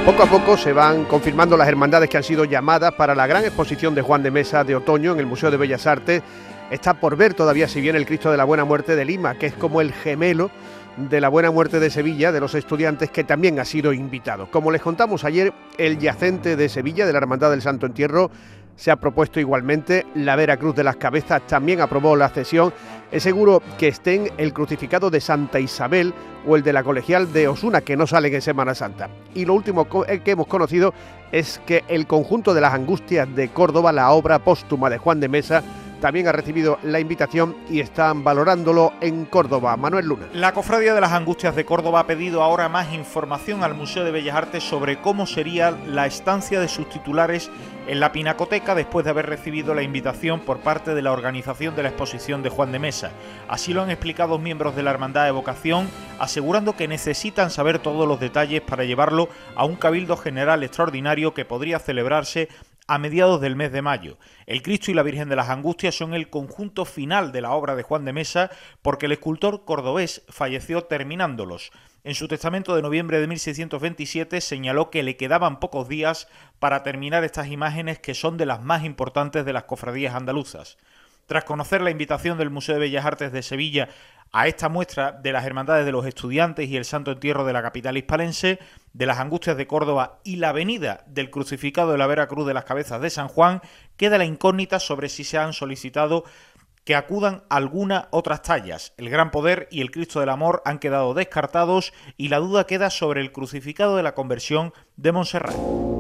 Poco a poco se van confirmando las hermandades que han sido llamadas para la gran exposición de Juan de Mesa de otoño en el Museo de Bellas Artes. Está por ver todavía si viene el Cristo de la Buena Muerte de Lima, que es como el gemelo de la Buena Muerte de Sevilla, de los estudiantes, que también ha sido invitado. Como les contamos ayer, el yacente de Sevilla, de la Hermandad del Santo Entierro, se ha propuesto igualmente. La Vera Cruz de las Cabezas también aprobó la cesión. Es seguro que estén el crucificado de Santa Isabel o el de la Colegial de Osuna, que no salen en Semana Santa. Y lo último que hemos conocido es que el conjunto de las Angustias de Córdoba, la obra póstuma de Juan de Mesa, también ha recibido la invitación y están valorándolo en Córdoba. Manuel Luna. La Cofradía de las Angustias de Córdoba ha pedido ahora más información al Museo de Bellas Artes sobre cómo sería la estancia de sus titulares en la Pinacoteca después de haber recibido la invitación por parte de la organización de la exposición de Juan de Mesa. Así lo han explicado miembros de la Hermandad de Vocación, asegurando que necesitan saber todos los detalles para llevarlo a un cabildo general extraordinario que podría celebrarse a mediados del mes de mayo. El Cristo y la Virgen de las Angustias son el conjunto final de la obra de Juan de Mesa porque el escultor cordobés falleció terminándolos. En su testamento de noviembre de 1627 señaló que le quedaban pocos días para terminar estas imágenes, que son de las más importantes de las cofradías andaluzas. Tras conocer la invitación del Museo de Bellas Artes de Sevilla a esta muestra de las Hermandades de los Estudiantes y el Santo Entierro de la capital hispalense, de las Angustias de Córdoba y la venida del crucificado de la Vera Cruz de las Cabezas de San Juan, queda la incógnita sobre si se han solicitado que acudan algunas otras tallas. El Gran Poder y el Cristo del Amor han quedado descartados y la duda queda sobre el crucificado de la Conversión de Montserrat.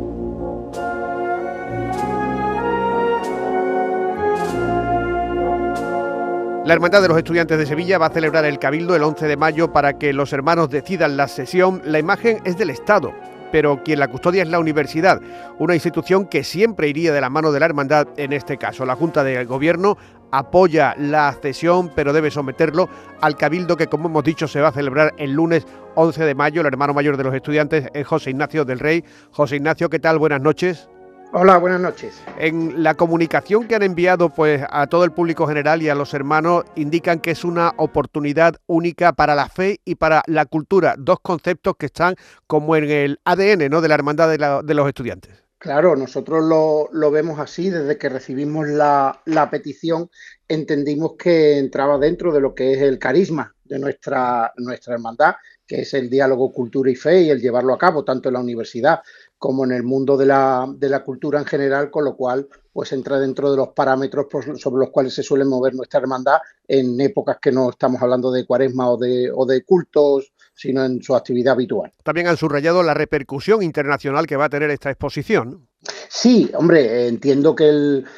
La Hermandad de los Estudiantes de Sevilla va a celebrar el Cabildo el 11 de mayo para que los hermanos decidan la sesión. La imagen es del Estado, pero quien la custodia es la universidad, una institución que siempre iría de la mano de la Hermandad en este caso. La Junta de Gobierno apoya la cesión, pero debe someterlo al Cabildo que, como hemos dicho, se va a celebrar el lunes 11 de mayo. El hermano mayor de los estudiantes es José Ignacio del Rey. José Ignacio, ¿qué tal? Buenas noches. Hola, buenas noches. En la comunicación que han enviado pues a todo el público general y a los hermanos, indican que es una oportunidad única para la fe y para la cultura, dos conceptos que están como en el ADN, ¿no?, de la Hermandad de los Estudiantes. Claro, nosotros lo vemos así. Desde que recibimos la petición, entendimos que entraba dentro de lo que es el carisma de nuestra hermandad, que es el diálogo cultura y fe y el llevarlo a cabo tanto en la universidad como en el mundo de la cultura en general, con lo cual pues entra dentro de los parámetros sobre los cuales se suele mover nuestra hermandad en épocas que no estamos hablando de cuaresma o de cultos, sino en su actividad habitual. También han subrayado la repercusión internacional que va a tener esta exposición. Sí, hombre, entiendo que el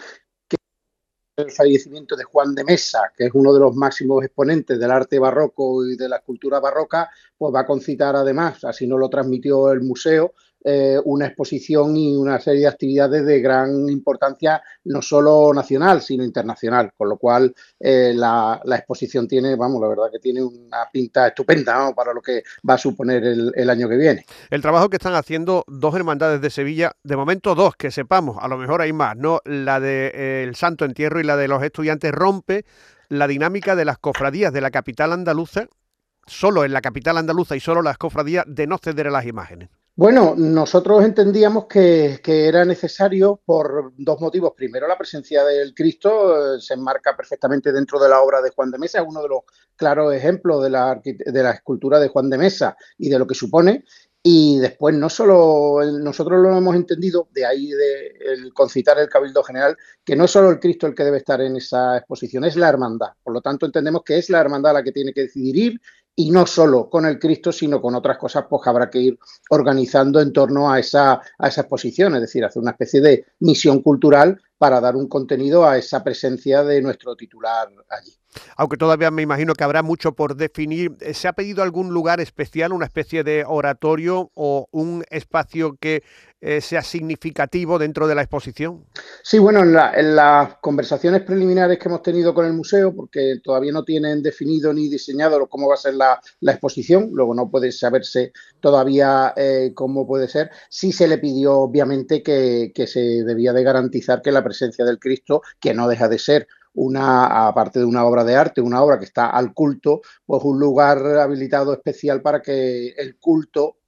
fallecimiento de Juan de Mesa, que es uno de los máximos exponentes del arte barroco y de la escultura barroca, pues va a concitar además, así nos lo transmitió el museo, una exposición y una serie de actividades de gran importancia, no solo nacional, sino internacional, con lo cual la exposición tiene, vamos, la verdad que tiene una pinta estupenda, ¿no?, para lo que va a suponer el año que viene. El trabajo que están haciendo dos hermandades de Sevilla, de momento dos, que sepamos, a lo mejor hay más, ¿no? La de el Santo Entierro y la de los Estudiantes, rompe la dinámica de las cofradías de la capital andaluza, solo en la capital andaluza y solo las cofradías, de no ceder a las imágenes. Bueno, nosotros entendíamos que era necesario por dos motivos. Primero, la presencia del Cristo se enmarca perfectamente dentro de la obra de Juan de Mesa, es uno de los claros ejemplos de la escultura de Juan de Mesa y de lo que supone. Y después, no solo nosotros lo hemos entendido, de ahí el concitar el Cabildo General, que no es solo el Cristo el que debe estar en esa exposición, es la hermandad. Por lo tanto, entendemos que es la hermandad la que tiene que decidir ir, y no solo con el Cristo, sino con otras cosas pues que habrá que ir organizando en torno a esa exposición, es decir, hacer una especie de misión cultural para dar un contenido a esa presencia de nuestro titular allí. Aunque todavía me imagino que habrá mucho por definir, ¿se ha pedido algún lugar especial, una especie de oratorio o un espacio que sea significativo dentro de la exposición? Sí, bueno, en las conversaciones preliminares que hemos tenido con el museo, porque todavía no tienen definido ni diseñado cómo va a ser la exposición, luego no puede saberse todavía cómo puede ser, sí se le pidió obviamente que se debía de garantizar que la presencia del Cristo, que no deja de ser aparte de una obra de arte, una obra que está al culto, pues un lugar habilitado especial para que el culto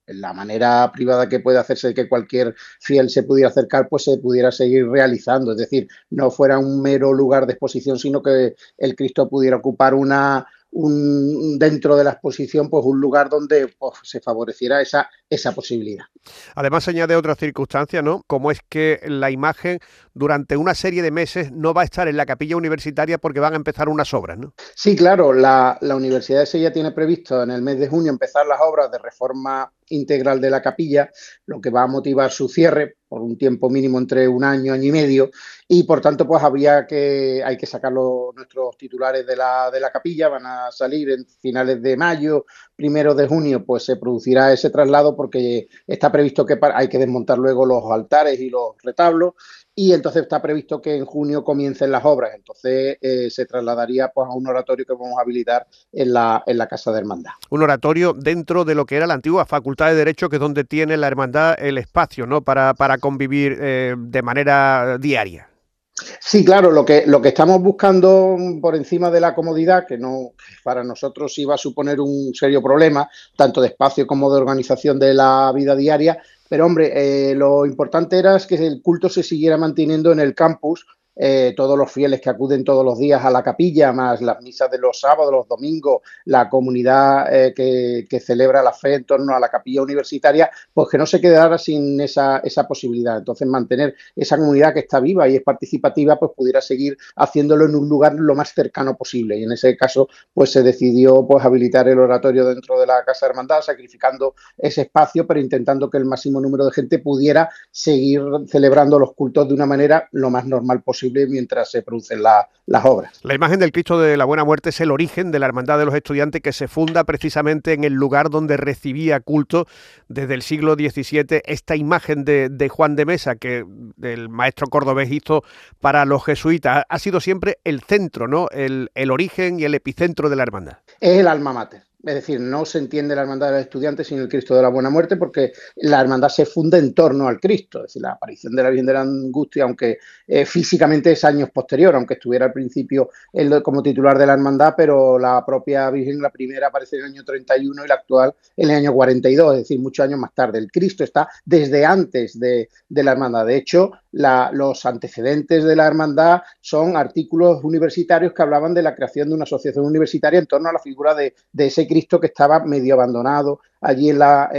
la manera privada que puede hacerse que cualquier fiel se pudiera acercar, pues se pudiera seguir realizando. Es decir, no fuera un mero lugar de exposición, sino que el Cristo pudiera ocupar dentro de la exposición, pues un lugar donde pues, se favoreciera esa posibilidad. Además, se añade otra circunstancia, ¿no? Como es que la imagen durante una serie de meses no va a estar en la capilla universitaria porque van a empezar unas obras, ¿no? Sí, claro, la Universidad de Sevilla tiene previsto en el mes de junio empezar las obras de reforma integral de la capilla, lo que va a motivar su cierre por un tiempo mínimo entre un año y medio, y por tanto pues hay que sacar nuestros titulares de la capilla, van a salir en finales de mayo, primero de junio, pues se producirá ese traslado porque está previsto que hay que desmontar luego los altares y los retablos, y entonces está previsto que en junio comiencen las obras, entonces se trasladaría pues a un oratorio que vamos a habilitar en la Casa de Hermandad. Un oratorio dentro de lo que era la antigua Facultad de Derecho, que es donde tiene la hermandad el espacio, ¿no? Para convivir de manera diaria. Sí, claro, lo que estamos buscando por encima de la comodidad, que no para nosotros iba a suponer un serio problema, tanto de espacio como de organización de la vida diaria, pero hombre, lo importante era que el culto se siguiera manteniendo en el campus, todos los fieles que acuden todos los días a la capilla, más las misas de los sábados, los domingos, la comunidad que celebra la fe en torno a la capilla universitaria, pues que no se quedara sin esa posibilidad. Entonces, mantener esa comunidad que está viva y es participativa, pues pudiera seguir haciéndolo en un lugar lo más cercano posible. Y en ese caso, pues se decidió pues habilitar el oratorio dentro de la Casa de Hermandad, sacrificando ese espacio, pero intentando que el máximo número de gente pudiera seguir celebrando los cultos de una manera lo más normal posible mientras se producen las obras. La imagen del Cristo de la Buena Muerte es el origen de la Hermandad de los Estudiantes, que se funda precisamente en el lugar donde recibía culto desde el siglo XVII esta imagen de Juan de Mesa que el maestro cordobés hizo para los jesuitas. Ha sido siempre el centro, ¿no? El origen y el epicentro de la hermandad. Es el alma mater. Es decir, no se entiende la hermandad de los estudiantes sin el Cristo de la Buena Muerte porque la hermandad se funda en torno al Cristo. Es decir, la aparición de la Virgen de la Angustia, aunque físicamente es años posterior, aunque estuviera al principio él como titular de la hermandad, pero la propia Virgen, la primera, aparece en el año 31 y la actual en el año 42, es decir, muchos años más tarde. El Cristo está desde antes de la hermandad. De hecho, los antecedentes de la hermandad son artículos universitarios que hablaban de la creación de una asociación universitaria en torno a la figura de ese Cristo que estaba medio abandonado allí en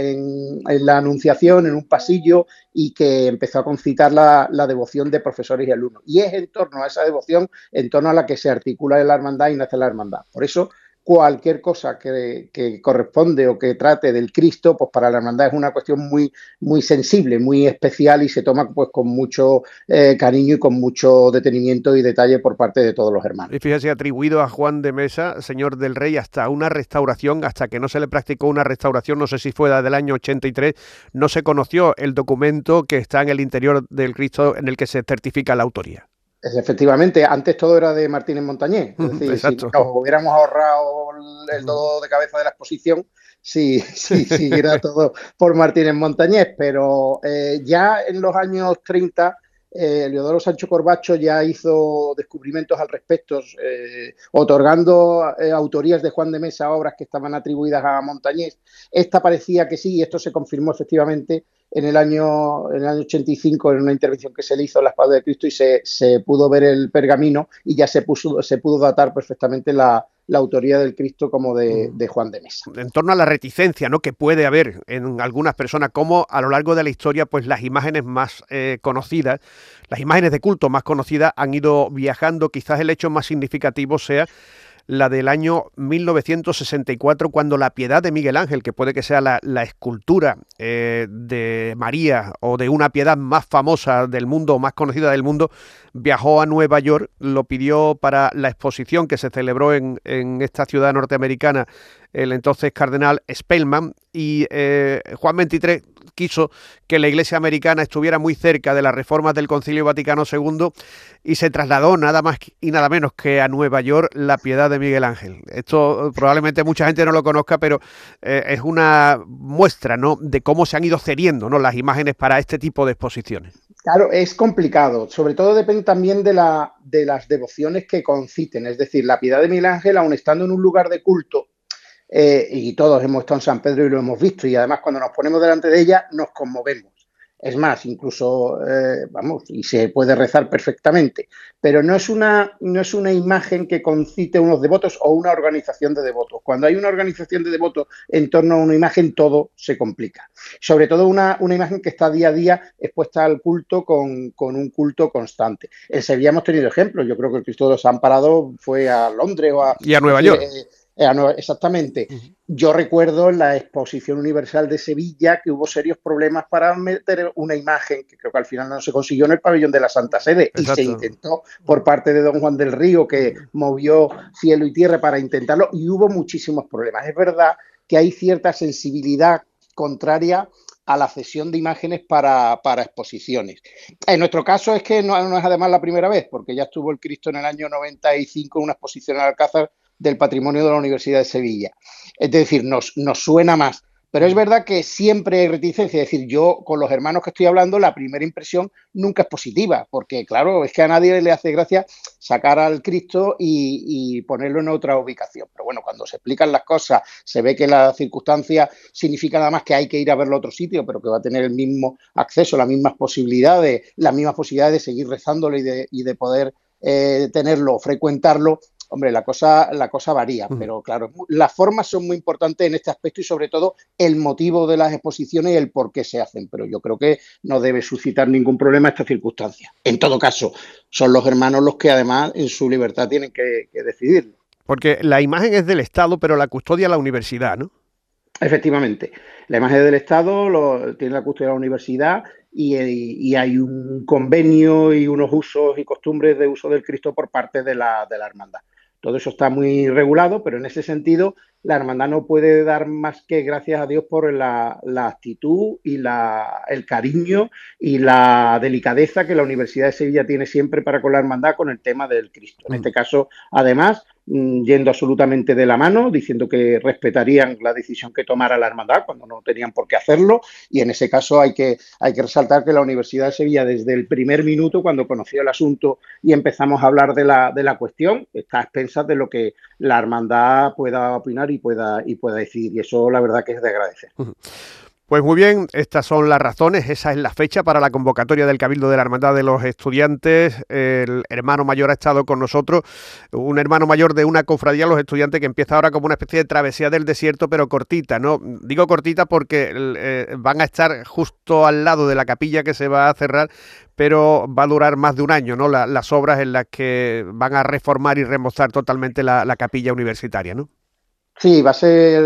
la Anunciación, en un pasillo, y que empezó a concitar la devoción de profesores y alumnos. Y es en torno a esa devoción, en torno a la que se articula la hermandad y nace la hermandad. Por eso, cualquier cosa que corresponde o que trate del Cristo, pues para la hermandad es una cuestión muy, muy sensible, muy especial y se toma pues con mucho cariño y con mucho detenimiento y detalle por parte de todos los hermanos. Y fíjese, atribuido a Juan de Mesa, señor del Rey, hasta una restauración, hasta que no se le practicó una restauración, no sé si fue del año 83, no se conoció el documento que está en el interior del Cristo en el que se certifica la autoría. Efectivamente, antes todo era de Martínez Montañés, es decir, exacto. Si nos hubiéramos ahorrado el todo de cabeza de la exposición, sí, era todo por Martínez Montañés, pero ya en los años 30 Leodoro Sancho Corbacho ya hizo descubrimientos al respecto, otorgando autorías de Juan de Mesa a obras que estaban atribuidas a Montañés. Esta parecía que sí, y esto se confirmó efectivamente en el año 85 en una intervención que se le hizo en la Espada de Cristo y se pudo ver el pergamino y ya se pudo datar perfectamente la autoría del Cristo como de Juan de Mesa. En torno a la reticencia, ¿no?, que puede haber en algunas personas, como a lo largo de la historia, pues las imágenes más conocidas, las imágenes de culto más conocidas han ido viajando. Quizás el hecho más significativo sea la del año 1964, cuando la Piedad de Miguel Ángel, que puede que sea la escultura de María o de una piedad más famosa del mundo, más conocida del mundo, viajó a Nueva York, lo pidió para la exposición que se celebró en esta ciudad norteamericana el entonces cardenal Spellman, y Juan XXIII quiso que la Iglesia americana estuviera muy cerca de las reformas del Concilio Vaticano II y se trasladó nada más y nada menos que a Nueva York la Piedad de Miguel Ángel. Esto probablemente mucha gente no lo conozca, pero es una muestra, ¿no?, de cómo se han ido cediendo, ¿no?, las imágenes para este tipo de exposiciones. Claro, es complicado. Sobre todo depende también de las devociones que conciten. Es decir, la Piedad de Miguel Ángel, aun estando en un lugar de culto, y todos hemos estado en San Pedro y lo hemos visto, y además cuando nos ponemos delante de ella nos conmovemos. Es más, incluso, vamos, y se puede rezar perfectamente, pero no es una imagen que concite unos devotos o una organización de devotos. Cuando hay una organización de devotos en torno a una imagen, todo se complica. Sobre todo una imagen que está día a día expuesta al culto con un culto constante. En Sevilla hemos tenido ejemplos. Yo creo que el Cristo de los Desamparados fue a Londres y a Nueva York. Exactamente. Yo recuerdo en la Exposición Universal de Sevilla que hubo serios problemas para meter una imagen, que creo que al final no se consiguió, en el pabellón de la Santa Sede. Exacto. Y se intentó por parte de don Juan del Río, que movió cielo y tierra para intentarlo, y hubo muchísimos problemas. Es verdad que hay cierta sensibilidad contraria a la cesión de imágenes para exposiciones. En nuestro caso es que no es además la primera vez, porque ya estuvo el Cristo en el año 95 en una exposición en Alcázar del Patrimonio de la Universidad de Sevilla. Es decir, nos suena más. Pero es verdad que siempre hay reticencia. Es decir, yo con los hermanos que estoy hablando, la primera impresión nunca es positiva, porque claro, es que a nadie le hace gracia sacar al Cristo y ponerlo en otra ubicación. Pero bueno, cuando se explican las cosas, se ve que la circunstancia significa nada más que hay que ir a verlo a otro sitio, pero que va a tener el mismo acceso, las mismas posibilidades de seguir rezándolo y de poder tenerlo, frecuentarlo. Hombre, la cosa varía, pero claro, las formas son muy importantes en este aspecto y sobre todo el motivo de las exposiciones y el por qué se hacen, pero yo creo que no debe suscitar ningún problema esta circunstancia. En todo caso, son los hermanos los que además en su libertad tienen que decidirlo. Porque la imagen es del Estado, pero la custodia la universidad, ¿no? Efectivamente, la imagen es del Estado, tiene la custodia de la universidad y hay un convenio y unos usos y costumbres de uso del Cristo por parte de la hermandad. Todo eso está muy regulado, pero en ese sentido la hermandad no puede dar más que gracias a Dios por la actitud y el cariño y la delicadeza que la Universidad de Sevilla tiene siempre para con la hermandad con el tema del Cristo. En este caso, además, yendo absolutamente de la mano, diciendo que respetarían la decisión que tomara la hermandad cuando no tenían por qué hacerlo, y en ese caso hay que resaltar que la Universidad de Sevilla, desde el primer minuto, cuando conoció el asunto y empezamos a hablar de la cuestión, está a expensas de lo que la hermandad pueda opinar y pueda decidir, y eso la verdad que es de agradecer. Pues muy bien, estas son las razones, esa es la fecha para la convocatoria del Cabildo de la Hermandad de los Estudiantes. El hermano mayor ha estado con nosotros, un hermano mayor de una cofradía, los estudiantes, que empieza ahora como una especie de travesía del desierto, pero cortita, ¿no? Digo cortita porque van a estar justo al lado de la capilla que se va a cerrar, pero va a durar más de un año, ¿no? Las obras en las que van a reformar y remozar totalmente la capilla universitaria, ¿no? Sí, va a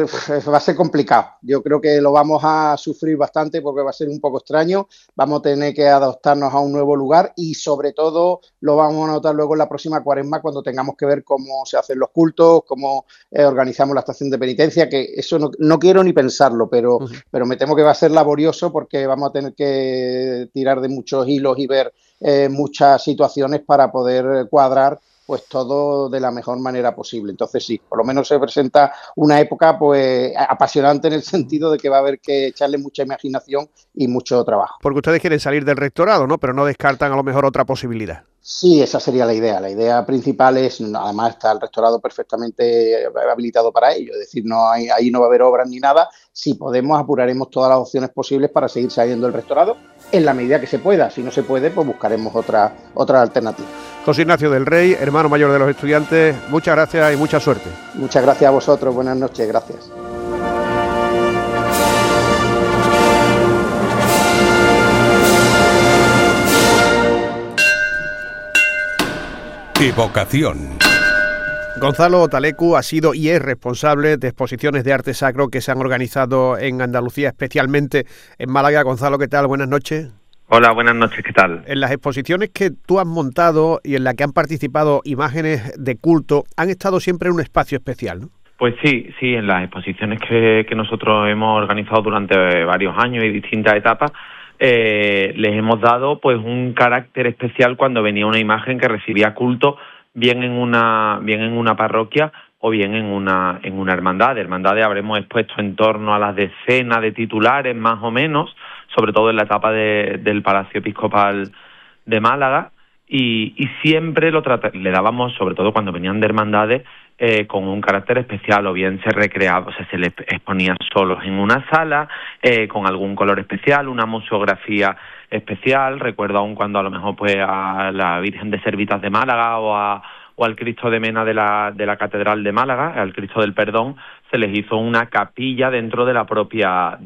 ser complicado. Yo creo que lo vamos a sufrir bastante porque va a ser un poco extraño. Vamos a tener que adaptarnos a un nuevo lugar y sobre todo lo vamos a notar luego en la próxima Cuaresma cuando tengamos que ver cómo se hacen los cultos, cómo organizamos la estación de penitencia, que eso no quiero ni pensarlo, pero me temo que va a ser laborioso porque vamos a tener que tirar de muchos hilos y ver muchas situaciones para poder cuadrar pues todo de la mejor manera posible. Entonces sí, por lo menos se presenta una época pues apasionante en el sentido de que va a haber que echarle mucha imaginación y mucho trabajo. Porque ustedes quieren salir del rectorado, ¿no? Pero no descartan a lo mejor otra posibilidad. Sí, esa sería la idea. La idea principal es, además está el rectorado perfectamente habilitado para ello, es decir, ahí no va a haber obras ni nada. Si podemos, apuraremos todas las opciones posibles para seguir saliendo del rectorado en la medida que se pueda. Si no se puede, pues buscaremos otra alternativa. José Ignacio del Rey, hermano mayor de los estudiantes, muchas gracias y mucha suerte. Muchas gracias a vosotros, buenas noches, gracias. Evocación. Gonzalo Talecu ha sido y es responsable de exposiciones de arte sacro que se han organizado en Andalucía, especialmente en Málaga. Gonzalo, ¿qué tal? Buenas noches. Hola, buenas noches, ¿qué tal? En las exposiciones que tú has montado y en las que han participado imágenes de culto, han estado siempre en un espacio especial, ¿no? Pues sí, en las exposiciones que nosotros hemos organizado durante varios años y distintas etapas, les hemos dado pues un carácter especial cuando venía una imagen que recibía culto, bien en una parroquia o bien en una hermandad. Hermandades habremos expuesto en torno a las decenas de titulares, más o menos, sobre todo en la etapa del Palacio Episcopal de Málaga, y siempre le dábamos, sobre todo cuando venían de hermandades, con un carácter especial, o bien se recreaba, o sea, se les exponían solos en una sala, con algún color especial, una museografía especial. Recuerdo aún cuando a lo mejor pues a la Virgen de Servitas de Málaga o al Cristo de Mena de la Catedral de Málaga, al Cristo del Perdón, se les hizo una capilla dentro de la propia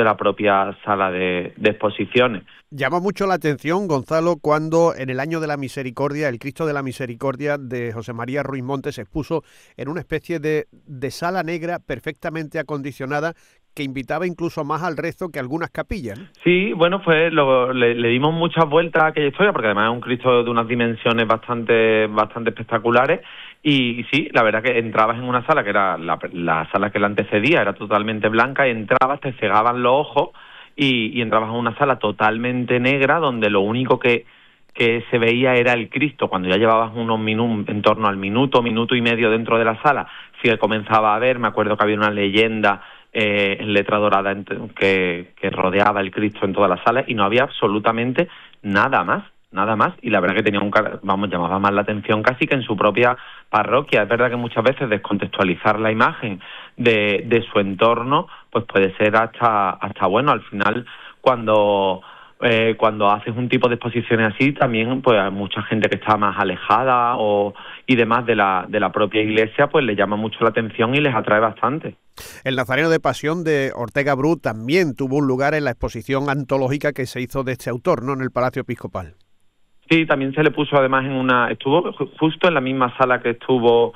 sala de exposiciones. Llama mucho la atención, Gonzalo, cuando en el año de la Misericordia, el Cristo de la Misericordia de José María Ruiz Montes se expuso en una especie de sala negra perfectamente acondicionada que invitaba incluso más al rezo que algunas capillas, ¿no? Sí, bueno, le dimos muchas vueltas a aquella historia, porque además es un Cristo de unas dimensiones bastante espectaculares, y sí, la verdad que entrabas en una sala que era la sala que la antecedía, era totalmente blanca, y entrabas, te cegaban los ojos, y entrabas a una sala totalmente negra, donde lo único que se veía era el Cristo. Cuando ya llevabas unos minutos, en torno al minuto y medio dentro de la sala, sí que comenzaba a ver, me acuerdo que había una leyenda en letra dorada que rodeaba el Cristo en toda la sala, y no había absolutamente nada más, y la verdad que tenía llamaba más la atención casi que en su propia parroquia. Es verdad que muchas veces descontextualizar la imagen de su entorno pues puede ser hasta bueno. Al final, cuando haces un tipo de exposiciones así, también pues a mucha gente que está más alejada y demás de la propia iglesia, pues le llama mucho la atención y les atrae bastante. El Nazareno de Pasión de Ortega Bru también tuvo un lugar en la exposición antológica que se hizo de este autor, ¿no?, en el Palacio Episcopal. Sí, también se le puso además estuvo justo en la misma sala que estuvo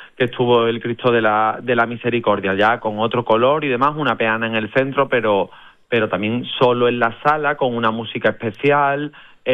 el Cristo de la Misericordia, ya con otro color y demás, una peana en el centro, pero también solo en la sala, con una música especial.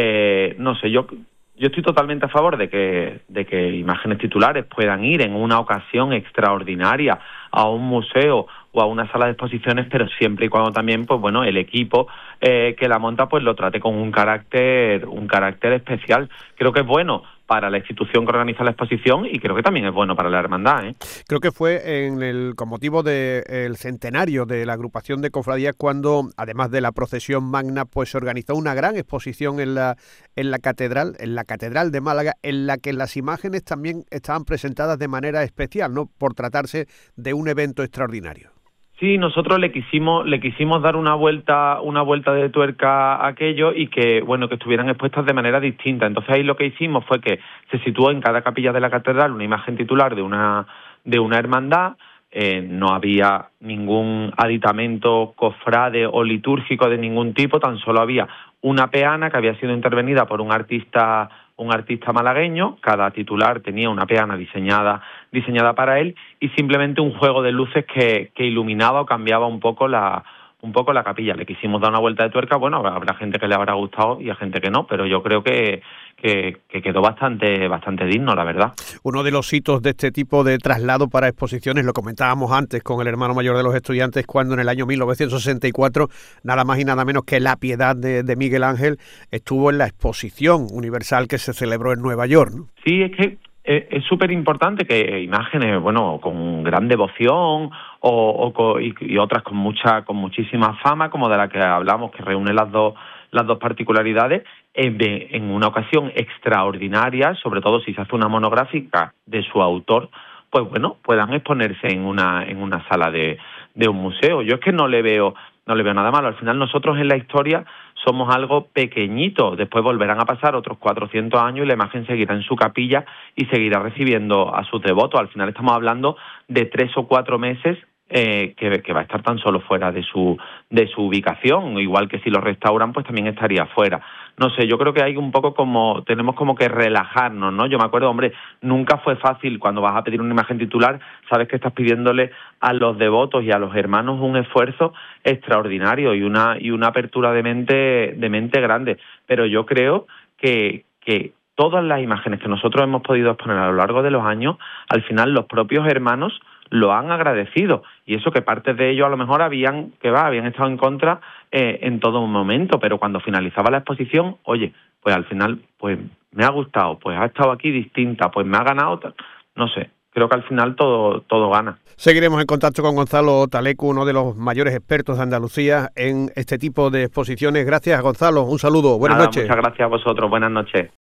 No sé, yo estoy totalmente a favor de que imágenes titulares puedan ir en una ocasión extraordinaria a un museo o a una sala de exposiciones, pero siempre y cuando también, pues bueno, el equipo que la monta pues lo trate con un carácter especial. Creo que es bueno para la institución que organiza la exposición, y creo que también es bueno para la hermandad, ¿eh? Creo que fue con motivo del centenario de la agrupación de cofradías cuando, además de la procesión magna, pues se organizó una gran exposición en la catedral de Málaga, en la que las imágenes también estaban presentadas de manera especial, ¿no?, por tratarse de un evento extraordinario. Sí, nosotros le quisimos dar una vuelta de tuerca a aquello, y que estuvieran expuestas de manera distinta. Entonces ahí lo que hicimos fue que se situó en cada capilla de la catedral una imagen titular de una hermandad. No había ningún aditamento cofrade o litúrgico de ningún tipo, tan solo había una peana que había sido intervenida por un artista malagueño. Cada titular tenía una peana diseñada para él, y simplemente un juego de luces que iluminaba o cambiaba un poco la capilla. Le quisimos dar una vuelta de tuerca. Bueno, habrá gente que le habrá gustado y a gente que no, pero yo creo que quedó bastante digno, la verdad. Uno de los hitos de este tipo de traslado para exposiciones, lo comentábamos antes con el hermano mayor de los estudiantes, cuando en el año 1964, nada más y nada menos que La Piedad de Miguel Ángel estuvo en la exposición universal que se celebró en Nueva York, ¿no? Sí, es que es súper importante que imágenes, con gran devoción y otras con muchísima fama, como de la que hablamos, que reúne las dos particularidades, en una ocasión extraordinaria, sobre todo si se hace una monográfica de su autor, pues bueno, puedan exponerse en una sala de un museo. Yo es que no le veo nada malo. Al final nosotros en la historia somos algo pequeñito. Después volverán a pasar otros 400 años y la imagen seguirá en su capilla y seguirá recibiendo a sus devotos. Al final estamos hablando de 3 o 4 meses que va a estar tan solo fuera de su ubicación. Igual que si lo restauran, pues también estaría fuera. No sé, yo creo que hay un poco tenemos como que relajarnos, ¿no? Yo me acuerdo, nunca fue fácil cuando vas a pedir una imagen titular, sabes que estás pidiéndole a los devotos y a los hermanos un esfuerzo extraordinario y una apertura de mente grande. Pero yo creo que todas las imágenes que nosotros hemos podido exponer a lo largo de los años, al final los propios hermanos lo han agradecido, y eso que partes de ellos a lo mejor habían estado en contra en todo momento, pero cuando finalizaba la exposición, oye, pues al final pues me ha gustado, pues ha estado aquí distinta, pues me ha ganado, no sé, creo que al final todo gana. Seguiremos en contacto con Gonzalo Talecu, uno de los mayores expertos de Andalucía en este tipo de exposiciones. Gracias, Gonzalo, un saludo, buenas noches. Muchas gracias a vosotros, buenas noches.